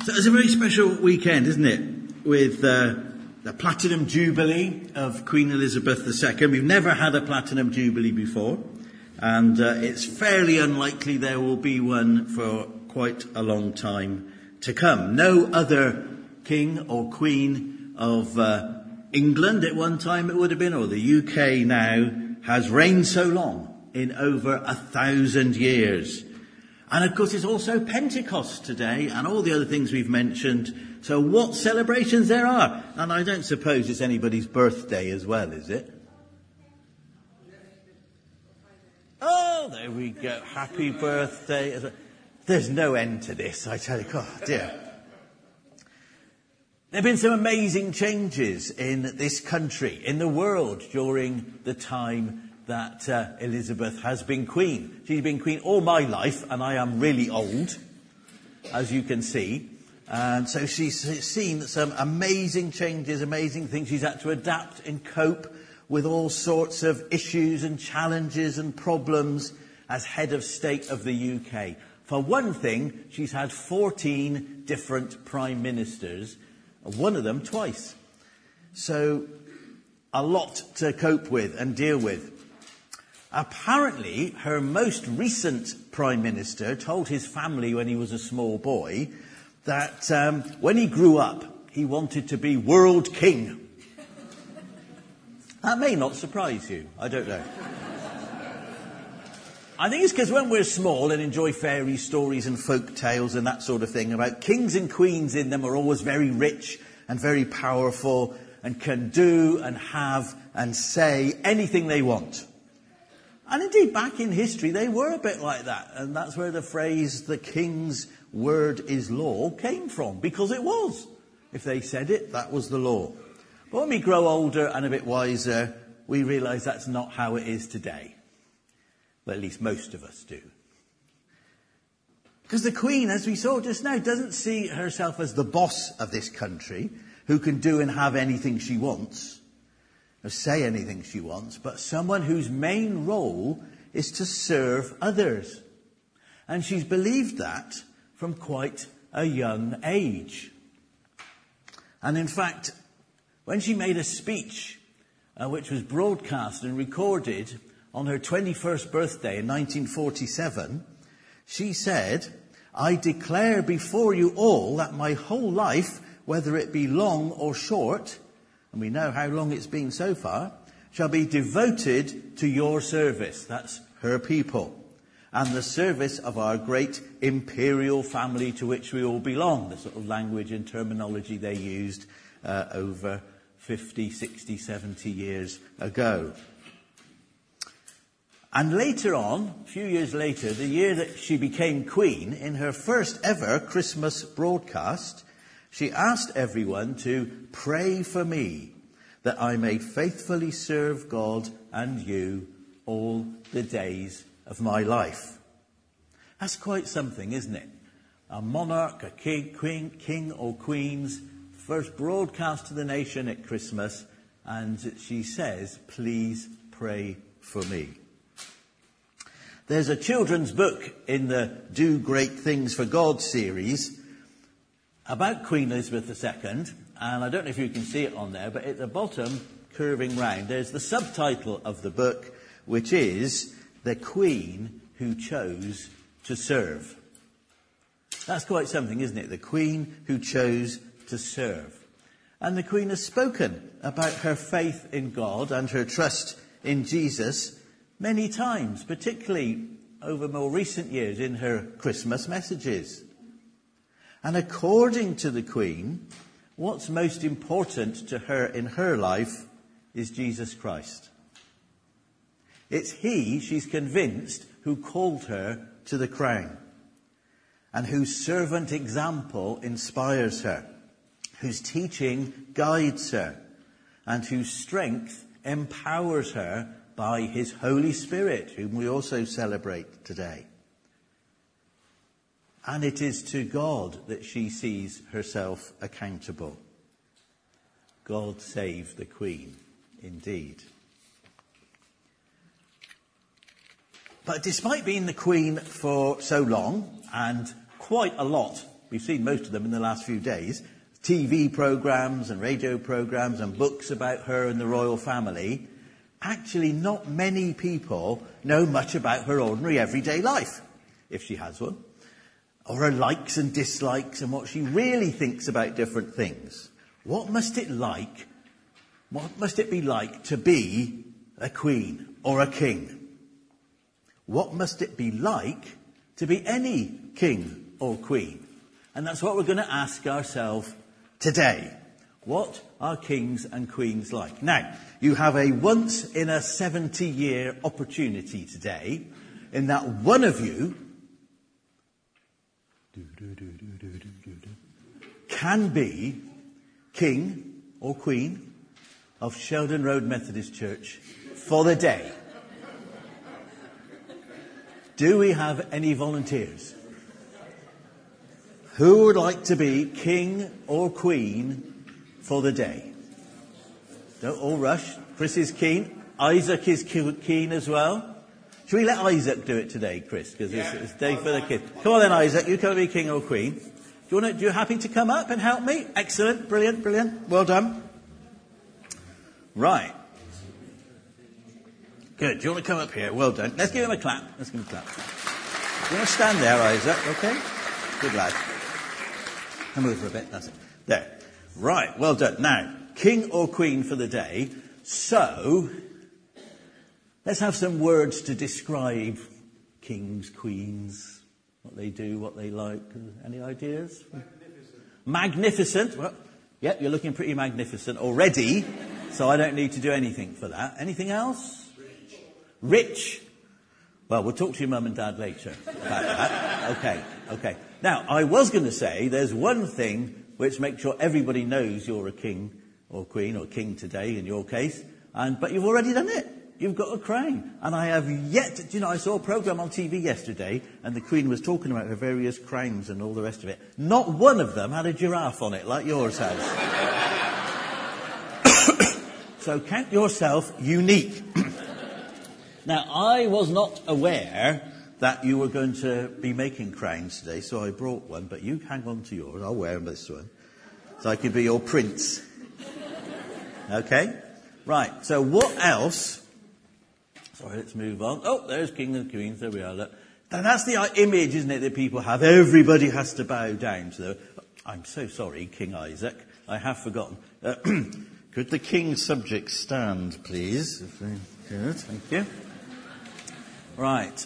So it's a very special weekend, isn't it? With the Platinum Jubilee of Queen Elizabeth II. We've never had a Platinum Jubilee before. And it's fairly unlikely there will be one for quite a long time to come. No other king or queen of England at one time it would have been, or the UK now, has reigned so long, in over 1,000 years. And of course it's also Pentecost today and all the other things we've mentioned. So what celebrations there are. And I don't suppose it's anybody's birthday as well, is it? Oh, there we go. Happy birthday. There's no end to this, I tell you. Oh, dear. There have been some amazing changes in this country, in the world, during the time that Elizabeth has been queen. She's been queen all my life, and I am really old, as you can see. And so she's seen some amazing changes, amazing things. She's had to adapt and cope with all sorts of issues and challenges and problems as head of state of the UK. For one thing, she's had 14 different prime ministers, one of them twice. So a lot to cope with and deal with. Apparently, her most recent prime minister told his family when he was a small boy that when he grew up, he wanted to be world king. That may not surprise you. I don't know. I think it's because when we're small and enjoy fairy stories and folk tales and that sort of thing about kings and queens in them are always very rich and very powerful and can do and have and say anything they want. And indeed, back in history, they were a bit like that. And that's where the phrase, the king's word is law, came from. Because it was. If they said it, that was the law. But when we grow older and a bit wiser, we realise that's not how it is today. Well, at least most of us do. Because the Queen, as we saw just now, doesn't see herself as the boss of this country, who can do and have anything she wants, or say anything she wants, but someone whose main role is to serve others. And she's believed that from quite a young age. And in fact, when she made a speech, which was broadcast and recorded on her 21st birthday in 1947, she said, "I declare before you all that my whole life, whether it be long or short," and we know how long it's been so far, "shall be devoted to your service," that's her people, "and the service of our great imperial family to which we all belong," the sort of language and terminology they used over 50, 60, 70 years ago. And later on, a few years later, the year that she became queen, in her first ever Christmas broadcast, she asked everyone to pray for me, that I may faithfully serve God and you all the days of my life. That's quite something, isn't it? A monarch, a king or queen's first broadcast to the nation at Christmas, and she says, "Please pray for me." There's a children's book in the Do Great Things for God series about Queen Elizabeth II, and I don't know if you can see it on there, but at the bottom, curving round, there's the subtitle of the book, which is "The Queen Who Chose to Serve." That's quite something, isn't it? The Queen who chose to serve. And the Queen has spoken about her faith in God and her trust in Jesus many times, particularly over more recent years in her Christmas messages. And according to the Queen, what's most important to her in her life is Jesus Christ. It's he, she's convinced, who called her to the crown, and whose servant example inspires her, whose teaching guides her, and whose strength empowers her by his Holy Spirit, whom we also celebrate today. And it is to God that she sees herself accountable. God save the Queen, indeed. But despite being the Queen for so long, and quite a lot we've seen most of them in the last few days, TV programs and radio programs and books about her and the royal family, actually not many people know much about her ordinary everyday life, if she has one, or her likes and dislikes and what she really thinks about different things. What must it be like to be a queen or a king? What must it be like to be any king or queen? And that's what we're going to ask ourselves today. What are kings and queens like? Now, you have a once-in-a-70-year opportunity today in that one of you can be king or queen of Sheldon Road Methodist Church for the day. Do we have any volunteers? Who would like to be king or queen for the day? Don't all rush. Chris is keen. Isaac is keen as well. Should we let Isaac do it today, Chris? Because it's day for the kids. Come on then, Isaac. You can be king or queen. You happy to come up and help me? Excellent. Brilliant. Brilliant. Well done. Right. Good. Do you want to come up here? Well done. Let's give him a clap. You want to stand there, Isaac? Okay. Good lad. Come over a bit. That's it. There. Right. Well done. Now, king or queen for the day. So, let's have some words to describe kings, queens, what they do, what they like. Any ideas? Magnificent. Well, yep, you're looking pretty magnificent already, so I don't need to do anything for that. Anything else? Rich. Well, we'll talk to your mum and dad later about that. Okay. Now, I was going to say there's one thing which makes sure everybody knows you're a king or queen or king today in your case, but you've already done it. You've got a crown. And I have yet, I saw a programme on TV yesterday and the Queen was talking about her various crowns and all the rest of it. Not one of them had a giraffe on it like yours has. So count yourself unique. Now, I was not aware that you were going to be making crowns today, so I brought one, but you hang on to yours. I'll wear this one, so I can be your prince. Okay? Right, so what else? Sorry, let's move on. Oh, there's king and queens, there we are. Look. Now, that's the image, isn't it, that people have. Everybody has to bow down to them. I'm so sorry, King Isaac. I have forgotten. Could the king's subjects stand, please? Good, thank you. Right,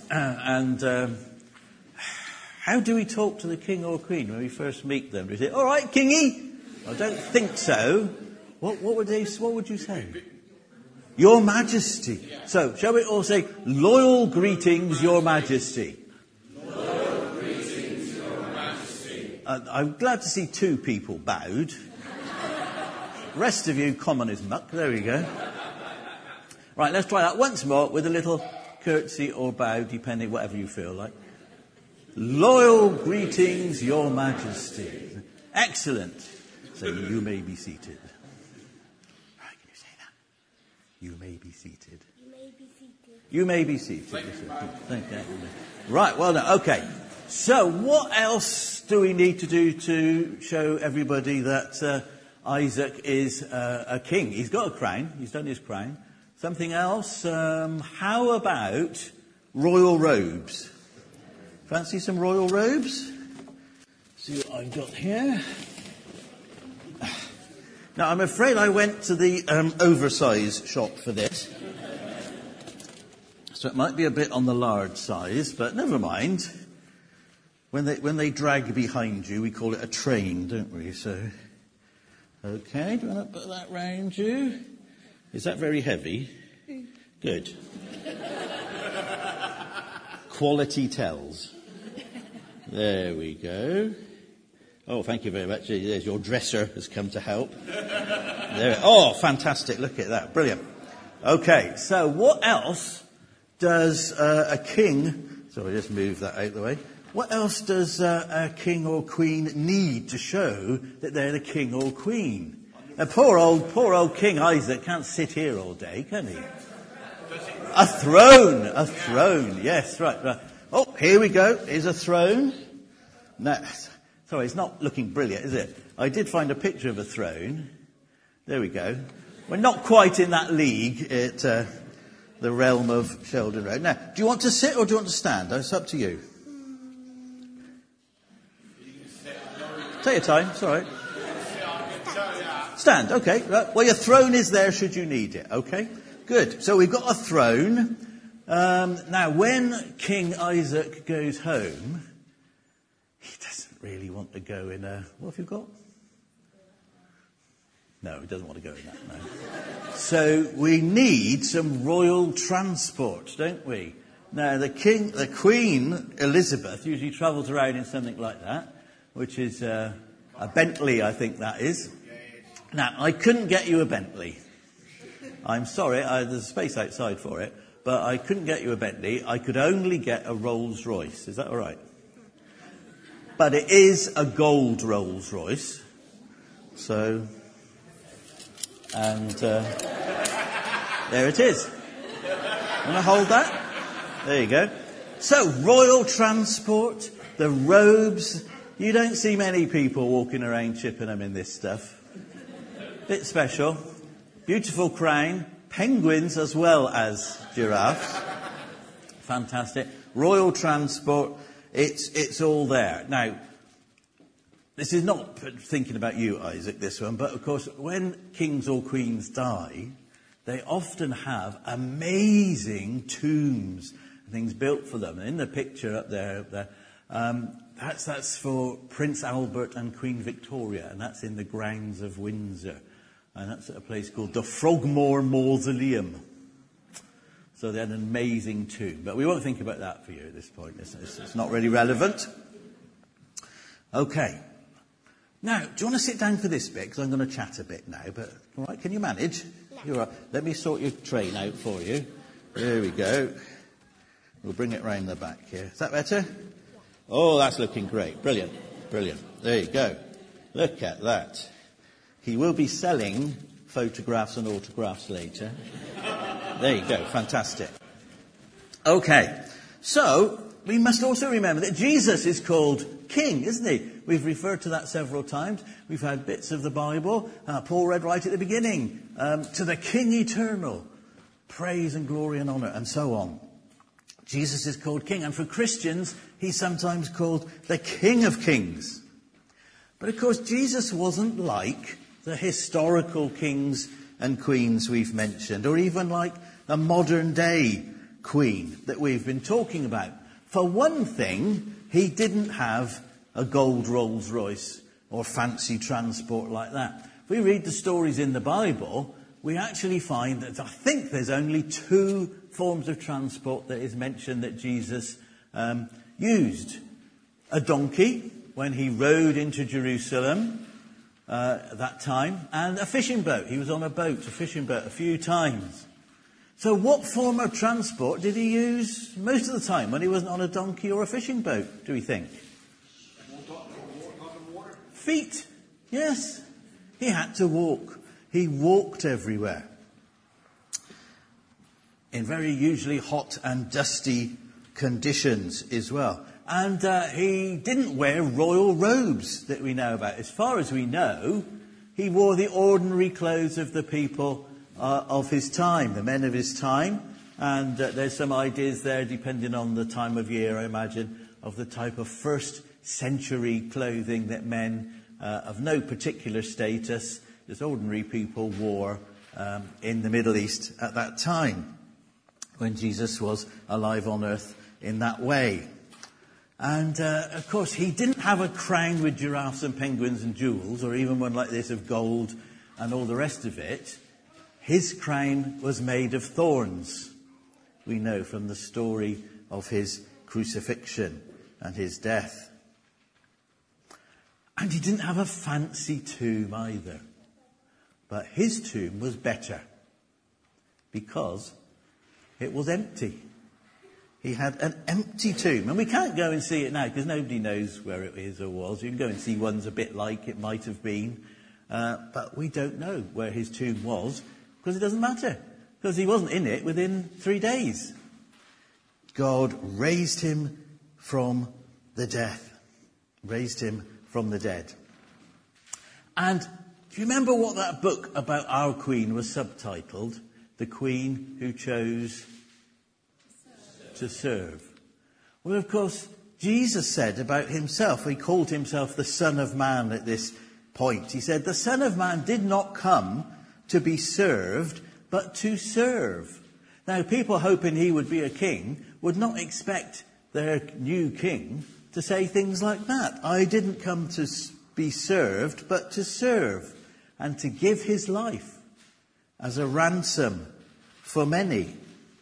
how do we talk to the king or queen when we first meet them? Do we say, all right, kingy? I don't think so. What would you say? Your Majesty. So, shall we all say, loyal greetings, Your Majesty? Loyal greetings, Your Majesty. I'm glad to see 2 people bowed. The rest of you, common as muck. There we go. Right, let's try that once more with a little curtsy or bow, depending whatever you feel like. Loyal greetings, Your Majesty. Excellent. So you may be seated. Right, can you say that? You may be seated. You may be seated. Thank you. Right, well done. Okay. So what else do we need to do to show everybody that Isaac is a king? He's got a crown. He's done his crown. Something else? How about royal robes? Fancy some royal robes? See what I've got here. Now, I'm afraid I went to the oversize shop for this. So it might be a bit on the large size, but never mind. When they drag behind you, we call it a train, don't we? So, okay, do you want to put that round you? Is that very heavy? Good. Quality tells. There we go. Oh, thank you very much. There's your dresser has come to help. There. Oh, fantastic. Look at that. Brilliant. Okay, so what else does a king... Sorry, just move that out of the way. What else does a king or queen need to show that they're the king or queen? Poor old King Isaac can't sit here all day, can he? A throne. Yes, right. Oh, here we go. Here's a throne. Now, Sorry, it's not looking brilliant, is it? I did find a picture of a throne. There we go. We're not quite in that league at the realm of Sheldon Road. Now, do you want to sit or do you want to stand? It's up to you. Take your time, it's all right. Stand, okay. Right. Well, your throne is there should you need it, okay? Good. So we've got a throne. Now, when King Isaac goes home, he doesn't really want to go in a... What have you got? No, he doesn't want to go in that, no. So we need some royal transport, don't we? Now, the Queen Elizabeth usually travels around in something like that, which is a Bentley, I think that is. Now, I couldn't get you a Bentley. I'm sorry, there's space outside for it, but I couldn't get you a Bentley. I could only get a Rolls Royce. Is that all right? But it is a gold Rolls Royce. So, and there it is. Want to hold that? There you go. So, royal transport, the robes. You don't see many people walking around Chippenham in this stuff. Bit special. Beautiful crown. Penguins as well as giraffes. Fantastic. Royal transport. It's all there. Now, this is not thinking about you, Isaac, this one, but of course, when kings or queens die, they often have amazing tombs, things built for them. And in the picture up there, that's for Prince Albert and Queen Victoria, and that's in the grounds of Windsor. And that's at a place called the Frogmore Mausoleum. So they had an amazing tomb. But we won't think about that for you at this point. It's not really relevant. Okay. Now, do you want to sit down for this bit? Because I'm going to chat a bit now. But, all right, can you manage? No. You're right. Let me sort your train out for you. There we go. We'll bring it round the back here. Is that better? Oh, that's looking great. Brilliant. Brilliant. There you go. Look at that. He will be selling photographs and autographs later. There you go. Fantastic. Okay. So, we must also remember that Jesus is called King, isn't he? We've referred to that several times. We've had bits of the Bible. Paul read right at the beginning. To the King eternal. Praise and glory and honour and so on. Jesus is called King. And for Christians, he's sometimes called the King of Kings. But of course, Jesus wasn't like the historical kings and queens we've mentioned, or even like a modern day queen that we've been talking about. For one thing, he didn't have a gold Rolls Royce or fancy transport like that. If we read the stories in the Bible, we actually find that I think there's only 2 forms of transport that is mentioned that Jesus used. A donkey, when he rode into Jerusalem at that time, and a fishing boat. He was on a fishing boat, a few times. So what form of transport did he use most of the time when he wasn't on a donkey or a fishing boat, do we think? Feet. Yes. He had to walk. He walked everywhere. In very usually hot and dusty conditions as well. And he didn't wear royal robes that we know about. As far as we know, he wore the ordinary clothes of the people of his time, the men of his time. And there's some ideas there, depending on the time of year, I imagine, of the type of first century clothing that men of no particular status, just ordinary people, wore in the Middle East at that time, when Jesus was alive on earth in that way. And, of course, he didn't have a crown with giraffes and penguins and jewels, or even one like this of gold and all the rest of it. His crown was made of thorns, we know from the story of his crucifixion and his death. And he didn't have a fancy tomb either. But his tomb was better, because it was empty. He had an empty tomb. And we can't go and see it now, because nobody knows where it is or was. You can go and see ones a bit like it might have been. But we don't know where his tomb was, because it doesn't matter. Because he wasn't in it within 3 days. God raised him from the death. Raised him from the dead. And do you remember what that book about our Queen was subtitled? The Queen Who Chose to Serve. Well, of course, Jesus said about himself, he called himself the Son of Man at this point. He said, the Son of Man did not come to be served, but to serve. Now, people hoping he would be a king would not expect their new king to say things like that. I didn't come to be served, but to serve and to give his life as a ransom for many.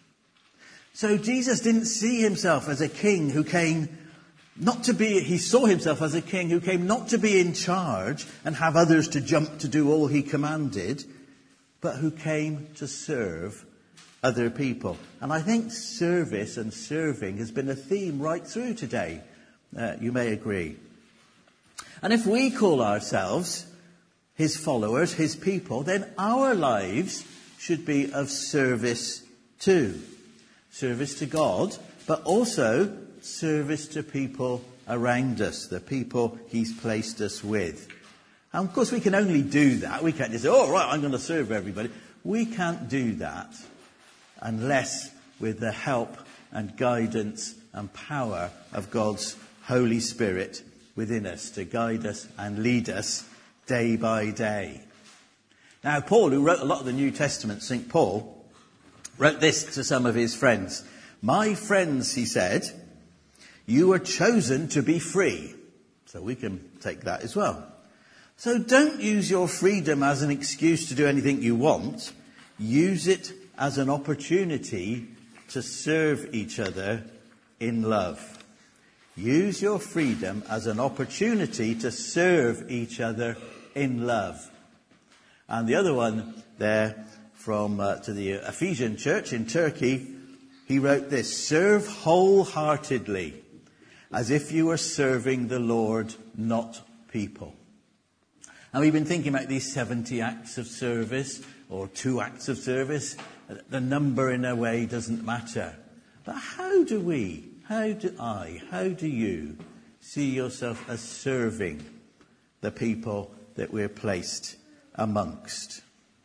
So Jesus didn't see himself as a king who came not to be, he saw himself as a king who came not to be in charge and have others to jump to do all he commanded, but who came to serve other people. And I think service and serving has been a theme right through today. You may agree. And if we call ourselves his followers, his people, then our lives should be of service too. Service to God, but also service to people around us, the people he's placed us with. And of course we can only do that. We can't just say, oh right, I'm going to serve everybody. We can't do that unless with the help and guidance and power of God's Holy Spirit within us to guide us and lead us day by day. Now, Paul, who wrote a lot of the New Testament, St. Paul, wrote this to some of his friends. My friends, he said, you were chosen to be free. So we can take that as well. So don't use your freedom as an excuse to do anything you want. Use it as an opportunity to serve each other in love. Use your freedom as an opportunity to serve each other in love. And the other one there from to the Ephesian church in Turkey, he wrote this: serve wholeheartedly, as if you were serving the Lord, not people. And we've been thinking about these 70 acts of service, or 2 acts of service. The number in a way doesn't matter. But how do you see yourself as serving the people that we're placed amongst?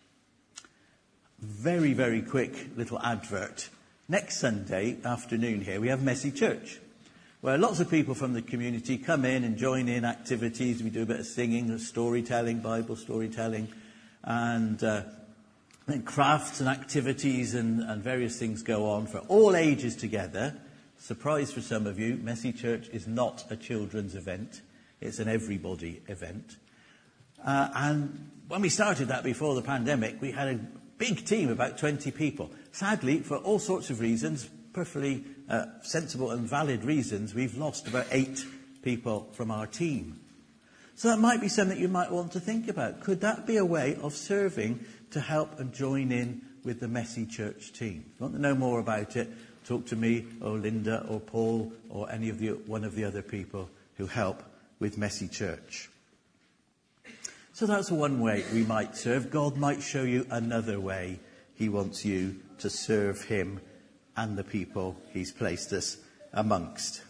Very, very quick little advert. Next Sunday afternoon here we have Messy Church, where lots of people from the community come in and join in activities. We do a bit of singing, storytelling, Bible storytelling, and then crafts and activities and various things go on for all ages together. Surprise for some of you, Messy Church is not a children's event. It's an everybody event. And when we started that before the pandemic, we had a big team, about 20 people. Sadly, for all sorts of reasons, perfectly sensible and valid reasons, we've lost about 8 people from our team. So that might be something you might want to think about. Could that be a way of serving to help and join in with the Messy Church team? If you want to know more about it, talk to me or Linda or Paul or one of the other people who help with Messy Church. So that's one way we might serve. God might show you another way he wants you to serve him and the people he's placed us amongst.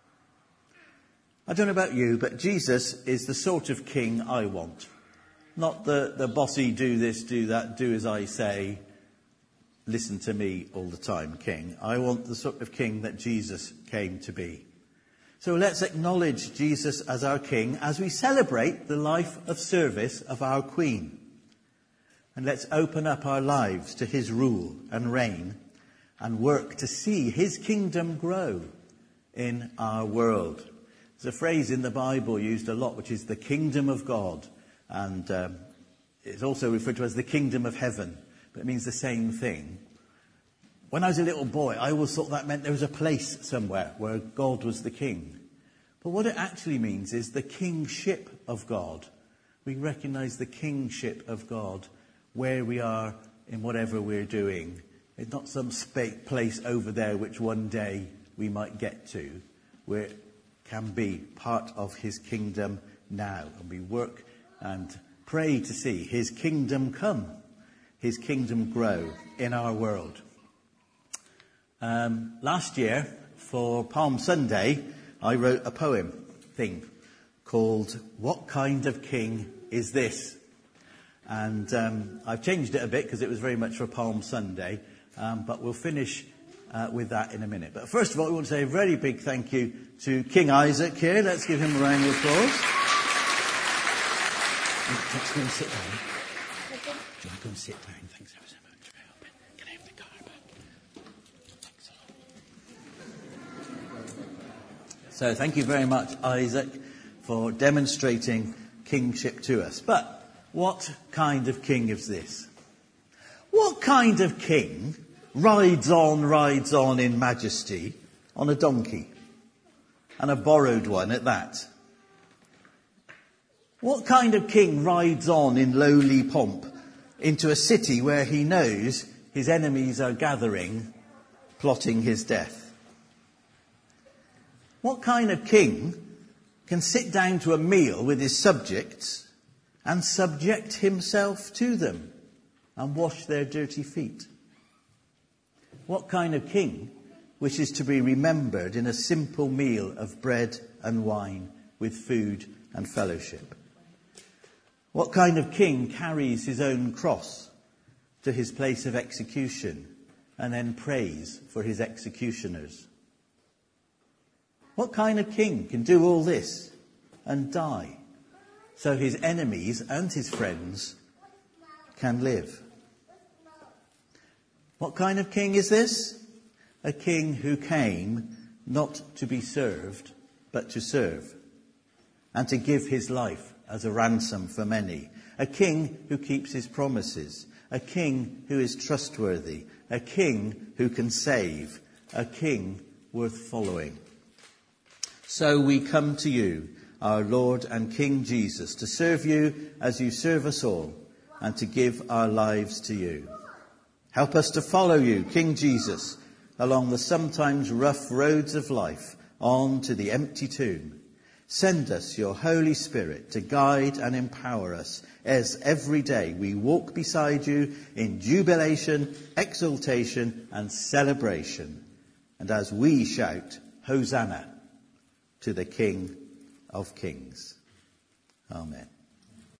I don't know about you, but Jesus is the sort of king I want. Not the bossy, do this, do that, do as I say, listen to me all the time king. I want the sort of king that Jesus came to be. So let's acknowledge Jesus as our king as we celebrate the life of service of our Queen. And let's open up our lives to his rule and reign and work to see his kingdom grow in our world. There's a phrase in the Bible used a lot, which is the kingdom of God. And it's also referred to as the kingdom of heaven. But it means the same thing. When I was a little boy, I always thought that meant there was a place somewhere where God was the king. But what it actually means is the kingship of God. We recognize the kingship of God where we are in whatever we're doing. It's not some place over there which one day we might get to, where it can be part of his kingdom now. And we work and pray to see his kingdom come, his kingdom grow in our world. Last year, for Palm Sunday, I wrote a poem thing called What Kind of King Is This? And I've changed it a bit because it was very much for Palm Sunday, but we'll finish with that in a minute. But first of all, we want to say a very big thank you to King Isaac here. Let's give him a round of applause. Let's go and sit down. Do you want to go and sit down? Thanks ever so much for helping. Can I have the car back? Thanks a lot. So thank you very much, Isaac, for demonstrating kingship to us. But what kind of king is this? What kind of king rides on in majesty on a donkey, and a borrowed one at that? What kind of king rides on in lowly pomp into a city where he knows his enemies are gathering, plotting his death? What kind of king can sit down to a meal with his subjects and subject himself to them and wash their dirty feet? What kind of king wishes to be remembered in a simple meal of bread and wine with food and fellowship? What kind of king carries his own cross to his place of execution and then prays for his executioners? What kind of king can do all this and die so his enemies and his friends can live? What kind of king is this? A king who came not to be served, but to serve, and to give his life as a ransom for many. A king who keeps his promises. A king who is trustworthy. A king who can save. A king worth following. So we come to you, our Lord and King Jesus, to serve you as you serve us all, and to give our lives to you. Help us to follow you, King Jesus, along the sometimes rough roads of life, on to the empty tomb. Send us your Holy Spirit to guide and empower us as every day we walk beside you in jubilation, exultation and celebration. And as we shout, Hosanna to the King of Kings. Amen.